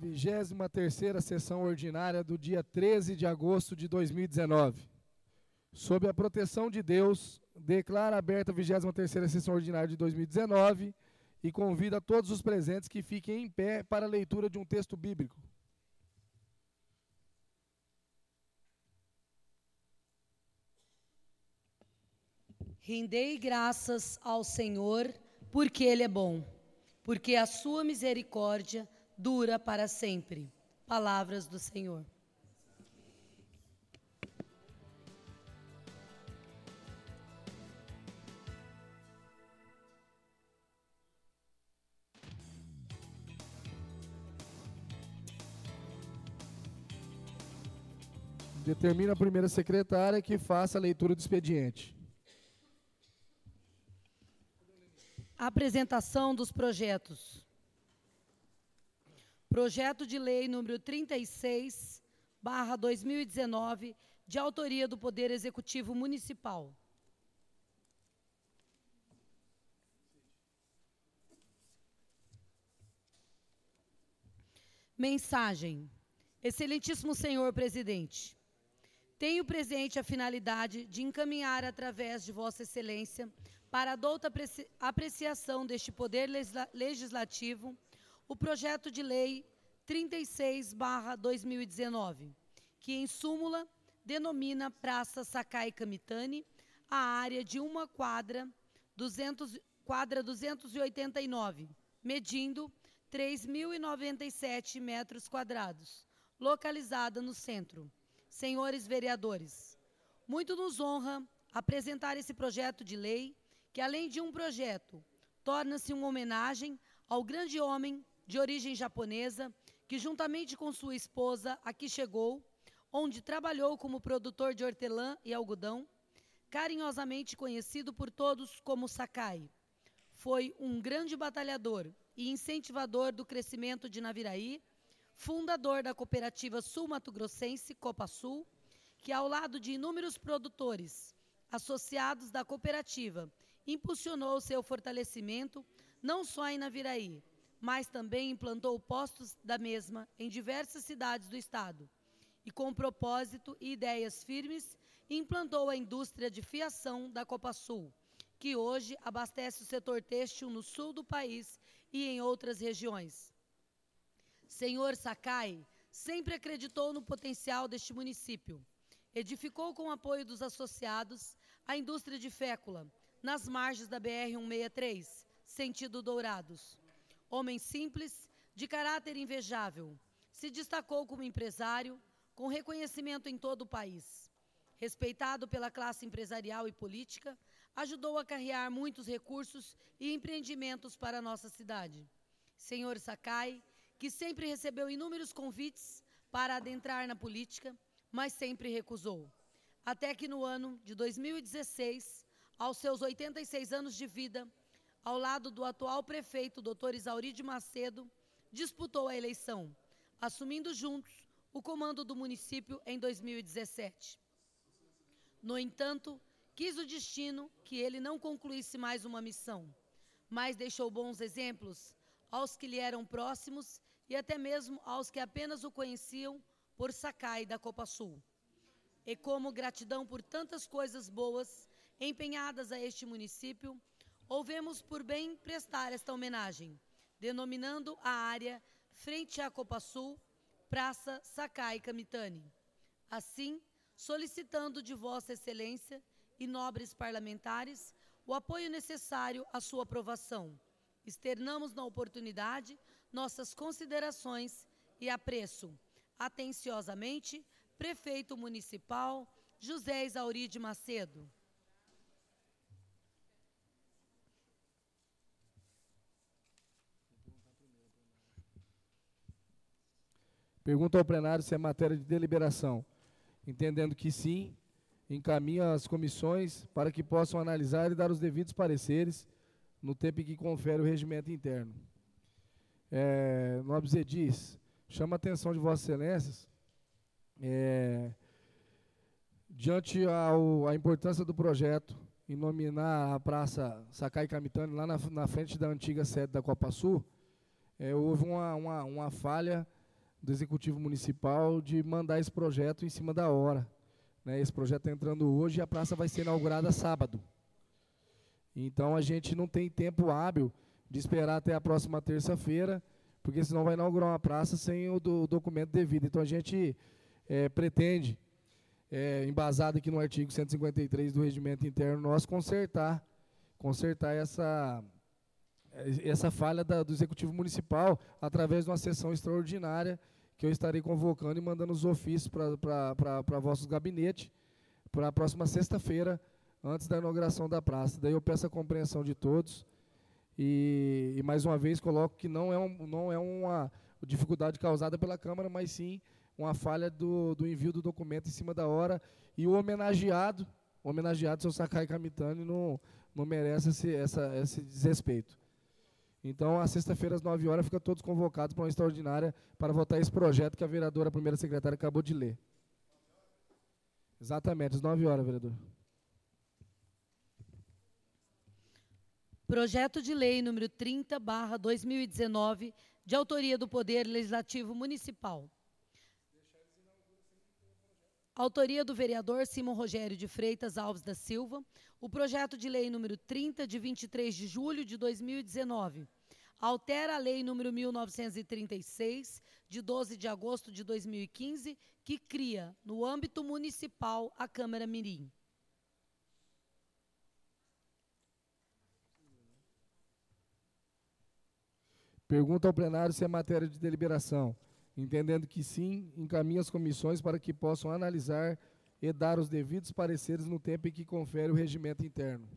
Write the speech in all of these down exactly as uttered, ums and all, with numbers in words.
vigésima terceira sessão ordinária do dia treze de agosto de dois mil e dezenove. Sob a proteção de Deus, declara aberta a vigésima terceira sessão ordinária de dois mil e dezenove e convida todos os presentes que fiquem em pé para a leitura de um texto bíblico. Rendei graças ao Senhor, porque Ele é bom, porque a sua misericórdia dura para sempre. Palavras do Senhor. Determina a primeira secretária que faça a leitura do expediente. Apresentação dos projetos. Projeto de lei número trinta e seis, barra dois mil e dezenove, de autoria do Poder Executivo Municipal. Mensagem. Excelentíssimo senhor presidente, tenho presente a finalidade de encaminhar através de Vossa Excelência para a douta apreciação deste Poder Legislativo o projeto de lei trinta e seis barra dois mil e dezenove, que em súmula denomina Praça Sakai Kamitani a área de uma quadra, duzentos, quadra duzentos e oitenta e nove, medindo três mil e noventa e sete metros quadrados, localizada no centro. Senhores vereadores, muito nos honra apresentar esse projeto de lei, que além de um projeto, torna-se uma homenagem ao grande homem de origem japonesa, que juntamente com sua esposa aqui chegou, onde trabalhou como produtor de hortelã e algodão, carinhosamente conhecido por todos como Sakai. Foi um grande batalhador e incentivador do crescimento de Naviraí, fundador da cooperativa sul-mato-grossense Copasul, que ao lado de inúmeros produtores associados da cooperativa, impulsionou seu fortalecimento não só em Naviraí, mas também implantou postos da mesma em diversas cidades do estado, e com propósito e ideias firmes, implantou a indústria de fiação da Copasul, que hoje abastece o setor têxtil no sul do país e em outras regiões. Senhor Sakai sempre acreditou no potencial deste município. Edificou com o apoio dos associados a indústria de fécula, nas margens da B R cento e sessenta e três, sentido Dourados. Homem simples, de caráter invejável, se destacou como empresário, com reconhecimento em todo o país. Respeitado pela classe empresarial e política, ajudou a carrear muitos recursos e empreendimentos para a nossa cidade. Senhor Sakai, que sempre recebeu inúmeros convites para adentrar na política, mas sempre recusou. Até que no ano de dois mil e dezesseis, aos seus oitenta e seis anos de vida, ao lado do atual prefeito, doutor Isauri de Macedo, disputou a eleição, assumindo juntos o comando do município em dois mil e dezessete. No entanto, quis o destino que ele não concluísse mais uma missão, mas deixou bons exemplos aos que lhe eram próximos e até mesmo aos que apenas o conheciam por Sakai da Copasul. E como gratidão por tantas coisas boas empenhadas a este município, houvemos por bem prestar esta homenagem, denominando a área frente à Copasul, Praça Sakai Kamitani. Assim, solicitando de Vossa Excelência e nobres parlamentares o apoio necessário à sua aprovação, externamos na oportunidade nossas considerações e apreço. Atenciosamente, Prefeito Municipal José Isauri de Macedo. Pergunta ao plenário se é matéria de deliberação. Entendendo que sim, encaminha as comissões para que possam analisar e dar os devidos pareceres no tempo em que confere o regimento interno. É, Nobres edis, chama a atenção de Vossas Excelências, é, diante ao, a importância do projeto em nominar a Praça Sakai Kamitani lá na, na frente da antiga sede da Copasul, é, houve uma, uma, uma falha do Executivo Municipal de mandar esse projeto em cima da hora. Né? Esse projeto está entrando hoje e a praça vai ser inaugurada sábado. Então, a gente não tem tempo hábil de esperar até a próxima terça-feira, porque senão vai inaugurar uma praça sem o do, documento devido. Então, a gente é, pretende, é, embasado aqui no artigo cento e cinquenta e três do Regimento Interno nosso, consertar, consertar essa, essa falha da, do Executivo Municipal através de uma sessão extraordinária que eu estarei convocando e mandando os ofícios para vossos gabinetes para a próxima sexta-feira, antes da inauguração da praça. Daí eu peço a compreensão de todos e, e mais uma vez, coloco que não é, um, não é uma dificuldade causada pela Câmara, mas sim uma falha do, do envio do documento em cima da hora, e o homenageado, o homenageado, seu Sakai Kamitani, não, não merece esse, essa, esse desrespeito. Então, às sexta-feira, às nove horas, fica todos convocados para uma extraordinária para votar esse projeto que a vereadora, a primeira secretária, acabou de ler. Exatamente, às nove horas, vereador. Projeto de Lei número trinta barra dois mil e dezenove, de autoria do Poder Legislativo Municipal. Autoria do vereador Simon Rogério de Freitas Alves da Silva, o projeto de lei número trinta, de vinte e três de julho de dois mil e dezenove, altera a lei número mil novecentos e trinta e seis, de doze de agosto de dois mil e quinze, que cria, no âmbito municipal, a Câmara Mirim. Pergunta ao plenário se é matéria de deliberação. Entendendo que sim, encaminha as comissões para que possam analisar e dar os devidos pareceres no tempo em que confere o regimento interno.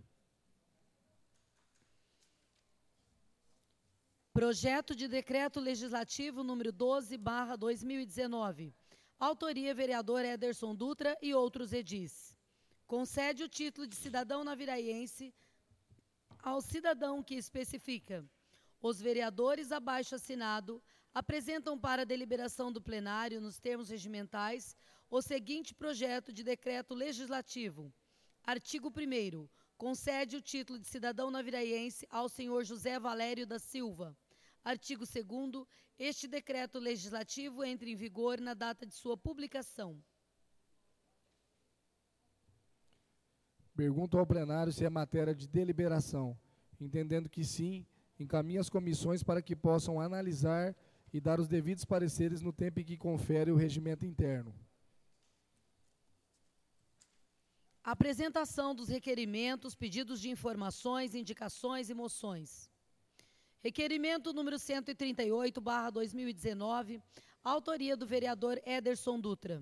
Projeto de Decreto Legislativo número doze barra dois mil e dezenove. Autoria vereador Ederson Dutra e outros edis. Concede o título de cidadão naviraiense ao cidadão que especifica. Os vereadores abaixo assinado apresentam para a deliberação do plenário, nos termos regimentais, o seguinte projeto de decreto legislativo. Artigo primeiro. Concede o título de cidadão naviraiense ao senhor José Valério da Silva. Artigo segundo. Este decreto legislativo entra em vigor na data de sua publicação. Pergunto ao plenário se é matéria de deliberação. Entendendo que sim, encaminha as comissões para que possam analisar e dar os devidos pareceres no tempo em que confere o regimento interno. Apresentação dos requerimentos, pedidos de informações, indicações e moções. Requerimento número cento e trinta e oito barra dois mil e dezenove, autoria do vereador Ederson Dutra.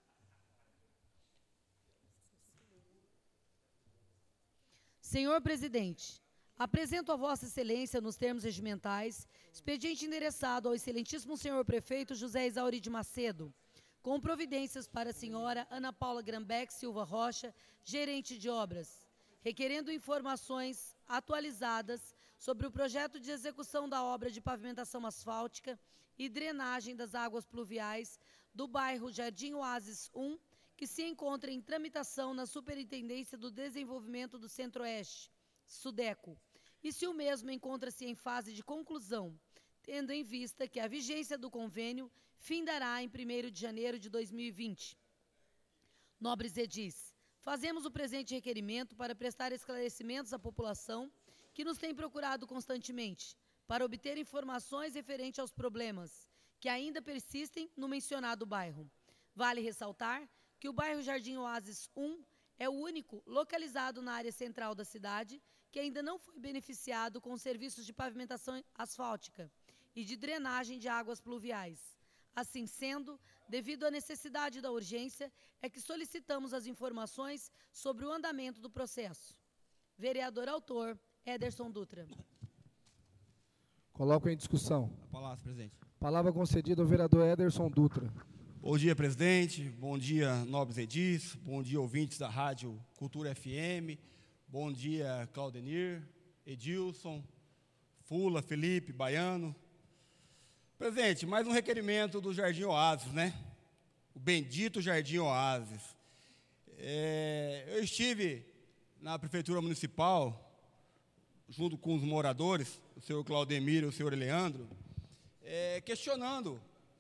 Senhor presidente, apresento a Vossa Excelência, nos termos regimentais, expediente endereçado ao excelentíssimo senhor prefeito José Isauri de Macedo, com providências para a senhora Ana Paula Grambeck Silva Rocha, gerente de obras, requerendo informações atualizadas sobre o projeto de execução da obra de pavimentação asfáltica e drenagem das águas pluviais do bairro Jardim Oásis um, que se encontra em tramitação na Superintendência do Desenvolvimento do Centro-Oeste, SUDECO, e se o mesmo encontra-se em fase de conclusão, tendo em vista que a vigência do convênio findará em primeiro de janeiro de dois mil e vinte. Nobres edis, fazemos o presente requerimento para prestar esclarecimentos à população que nos tem procurado constantemente, para obter informações referentes aos problemas que ainda persistem no mencionado bairro. Vale ressaltar que o bairro Jardim Oásis um é o único localizado na área central da cidade que ainda não foi beneficiado com serviços de pavimentação asfáltica e de drenagem de águas pluviais. Assim sendo, devido à necessidade da urgência, é que solicitamos as informações sobre o andamento do processo. Vereador autor, Ederson Dutra. Coloco em discussão. A palavra, presidente. Palavra concedida ao vereador Ederson Dutra. Bom dia, presidente. Bom dia, nobres edis. Bom dia, ouvintes da Rádio Cultura F M. Bom dia, Claudenir, Edilson, Fula, Felipe, Baiano. Presidente, mais um requerimento do Jardim Oásis, né? O bendito Jardim Oásis. É, eu estive na Prefeitura Municipal, junto com os moradores, o senhor Claudemir e o senhor Leandro, é, questionando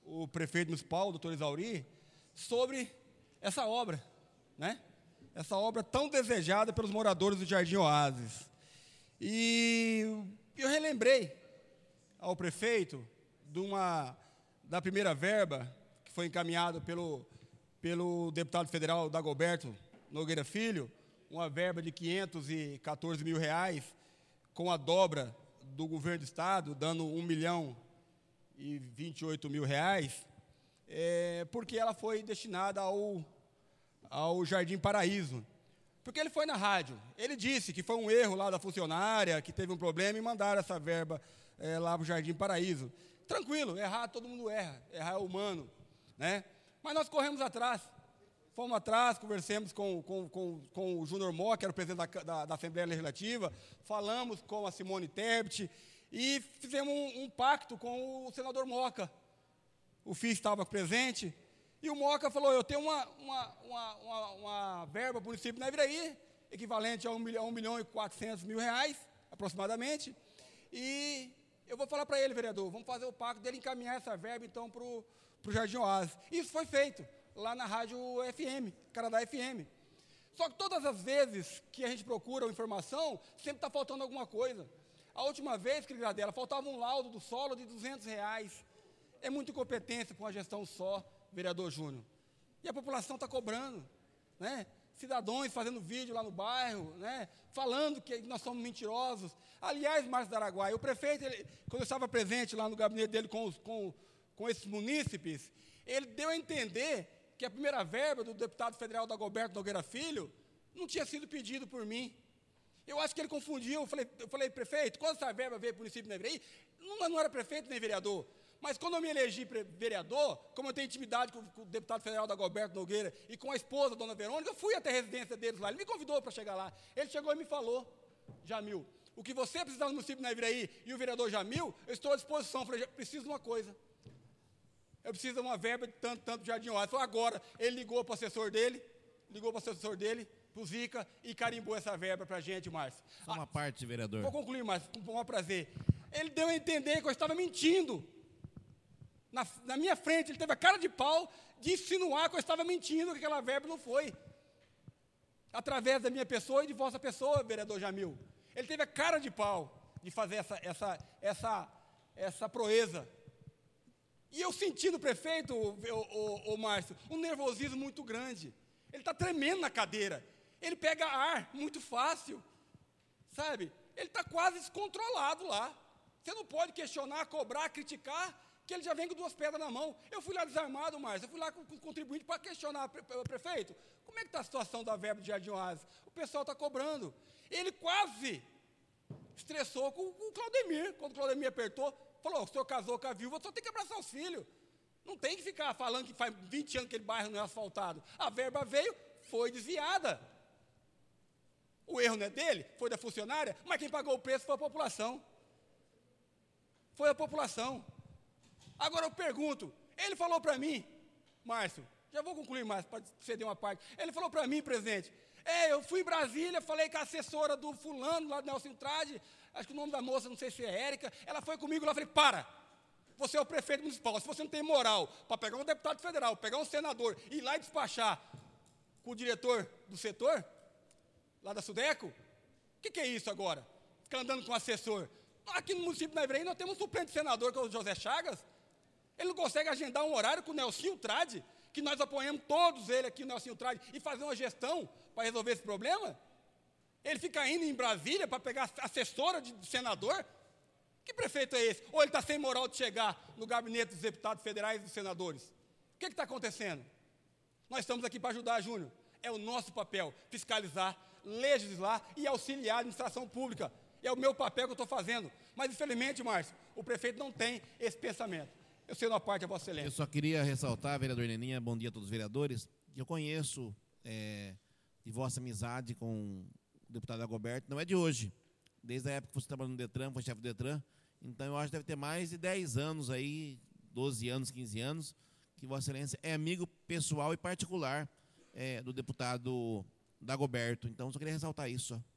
o prefeito municipal, o doutor Isauri, sobre essa obra, né? Essa obra tão desejada pelos moradores do Jardim Oásis. E eu relembrei ao prefeito de uma, da primeira verba que foi encaminhada pelo, pelo deputado federal Dagoberto Nogueira Filho, uma verba de quinhentos e quatorze mil reais, com a dobra do governo do estado, dando um milhão e vinte e oito mil reais, é, porque ela foi destinada ao, ao Jardim Paraíso. Porque ele foi na rádio, ele disse que foi um erro lá da funcionária, que teve um problema e mandaram essa verba é, lá para o Jardim Paraíso. Tranquilo, errar todo mundo erra, errar é humano, né? Mas nós corremos atrás, fomos atrás, conversamos com, com, com, com o Júnior Mó, que era o presidente da, da, da Assembleia Legislativa, falamos com a Simone Tebet e fizemos um, um pacto com o senador Moca. O F I I estava presente. E o Moca falou, eu tenho uma, uma, uma, uma, uma verba para o município de Naviraí, equivalente a um milhão, um milhão e quatrocentos mil reais, aproximadamente, e eu vou falar para ele, vereador, vamos fazer o pacto dele encaminhar essa verba, então, para o Jardim Oásis. Isso foi feito lá na rádio F M, Canadá F M. Só que todas as vezes que a gente procura informação, sempre está faltando alguma coisa. A última vez, querida dela, faltava um laudo do solo de duzentos reais. É muita incompetência para uma gestão só, vereador Júnior. E a população está cobrando, né? Cidadãos fazendo vídeo lá no bairro, né? Falando que nós somos mentirosos. Aliás, Márcio da Araguaia, o prefeito, ele, quando eu estava presente lá no gabinete dele com, os, com, com esses munícipes, ele deu a entender que a primeira verba do deputado federal Dagoberto Nogueira Filho não tinha sido pedido por mim. Eu acho que ele confundiu. Eu falei, eu falei prefeito, quando essa verba veio para o município de Naviraí, não, não era prefeito nem vereador. Mas quando eu me elegi vereador, como eu tenho intimidade com, com o deputado federal Dagoberto Nogueira e com a esposa, a dona Verônica, eu fui até a residência deles lá. Ele me convidou para chegar lá. Ele chegou e me falou, Jamil, o que você precisar no município de Naviraí e o vereador Jamil, eu estou à disposição. Eu falei, preciso de uma coisa. Eu preciso de uma verba de tanto, tanto Jardim Oásis. Falei, agora, ele ligou para o assessor dele, ligou para o assessor dele, para o Zica, e carimbou essa verba para a gente, Márcio. Só uma ah, parte, vereador. Vou concluir, Márcio, com o maior prazer. Ele deu a entender que eu estava mentindo. Na, na minha frente, ele teve a cara de pau de insinuar que eu estava mentindo, que aquela verba não foi. Através da minha pessoa e de vossa pessoa, vereador Jamil. Ele teve a cara de pau de fazer essa, essa, essa, essa proeza. E eu senti no prefeito, o, o, o Márcio, um nervosismo muito grande. Ele está tremendo na cadeira. Ele pega ar muito fácil, sabe? Ele está quase descontrolado lá. Você não pode questionar, cobrar, criticar, que ele já vem com duas pedras na mão. Eu fui lá desarmado, Márcio, eu fui lá com o contribuinte para questionar, prefeito, como é que está a situação da verba de Jardim Oásis? O pessoal está cobrando. Ele quase estressou com, com o Claudemir, quando o Claudemir apertou, falou, o senhor casou com a viúva, só tem que abraçar os filhos. Não tem que ficar falando que faz vinte anos que aquele bairro não é asfaltado. A verba veio, foi desviada. O erro não é dele, foi da funcionária, mas quem pagou o preço foi a população. Foi a população. Agora eu pergunto, ele falou para mim, Márcio, já vou concluir, Márcio, para ceder uma parte. Ele falou para mim, presidente, é, eu fui em Brasília, falei com a assessora do fulano, lá do Nelson Trade, acho que o nome da moça, não sei se é Érica, ela foi comigo lá, falei, para, você é o prefeito municipal, se você não tem moral para pegar um deputado federal, pegar um senador, ir lá e despachar com o diretor do setor, lá da Sudeco, o que, que é isso agora? Ficar andando com o assessor. Aqui no município de Naviraí nós temos um suplente senador, que é o José Chagas, ele não consegue agendar um horário com o Nelson Trade, que nós apoiamos todos ele aqui, o Nelson Trade, e fazer uma gestão para resolver esse problema? Ele fica indo em Brasília para pegar assessora de senador? Que prefeito é esse? Ou ele está sem moral de chegar no gabinete dos deputados federais e dos senadores? O que está acontecendo? Nós estamos aqui para ajudar, Júnior. É o nosso papel fiscalizar, legislar e auxiliar a administração pública. É o meu papel que eu estou fazendo. Mas, infelizmente, Márcio, o prefeito não tem esse pensamento. Eu sei uma parte, a Vossa Excelência. Eu só queria ressaltar, vereador Neninha, bom dia a todos os vereadores, que eu conheço é, de vossa amizade com o deputado Dagoberto, não é de hoje, desde a época que você trabalhou no Detran, foi chefe do Detran, então eu acho que deve ter mais de dez anos aí, doze anos, quinze anos, que Vossa Excelência é amigo pessoal e particular é, do deputado Dagoberto, então só queria ressaltar isso, só.